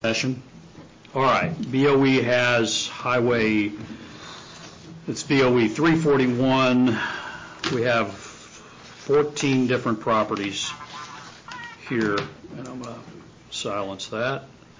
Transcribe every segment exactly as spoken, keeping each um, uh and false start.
Session. All right, B O E has highway, it's B O E three forty-one. We have fourteen different properties here, and I'm going to silence that.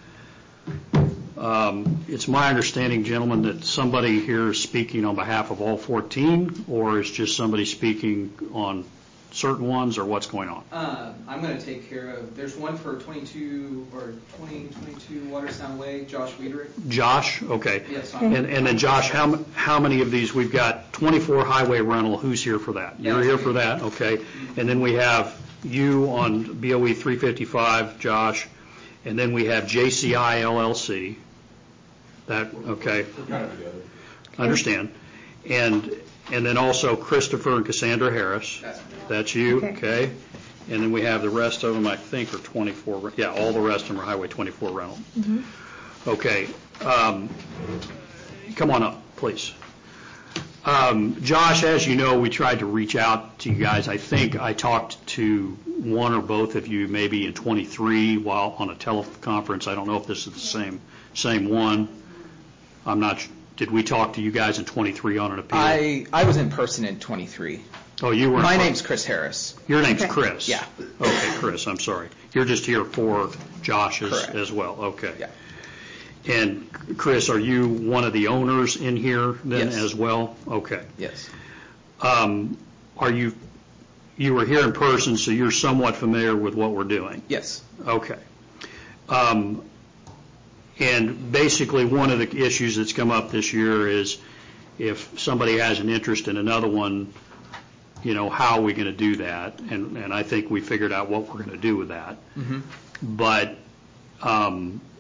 Um, it's my understanding, gentlemen, that somebody here is speaking on behalf of all fourteen, or is just somebody speaking on certain ones, or what's going on? Uh, I'm going to take care of, there's one for twenty-two or twenty twenty-two Watersound Way, Josh Wiederick. Josh, okay. Yes. And, and then Josh, how, how many of these? We've got twenty-four highway rental. Who's here for that? You're here for that, okay. And then we have you on B O E three fifty-five, Josh. And then we have J C I L L C. That, okay. We're kind of together. Understand. And and then also Christopher and Cassandra Harris. That's, That's you, Okay. okay. And then we have the rest of them, I think, are twenty-four. Yeah, all the rest of them are Highway twenty-four rental. Mm-hmm. Okay. Um, come on up, please. Um, Josh, as you know, we tried to reach out to you guys. I think I talked to one or both of you maybe in twenty-three while on a teleconference. I don't know if this is the same same one. I'm not. Did we talk to you guys in twenty-three on an appeal? I, I was in person in twenty-three. Oh, you were. My in name's Chris Harris. Your name's Okay. Chris. Yeah. Okay, Chris. I'm sorry. You're just here for Josh's Correct. as well. Okay. Yeah. And Chris, are you one of the owners in here then Yes. as well? Okay. Yes. Um, are you, you were here in person, so you're somewhat familiar with what we're doing? Yes. Okay. Um, and basically one of the issues that's come up this year is if somebody has an interest in another one, you know, how are we going to do that? And, and I think we figured out what we're going to do with that. Mm-hmm. But um,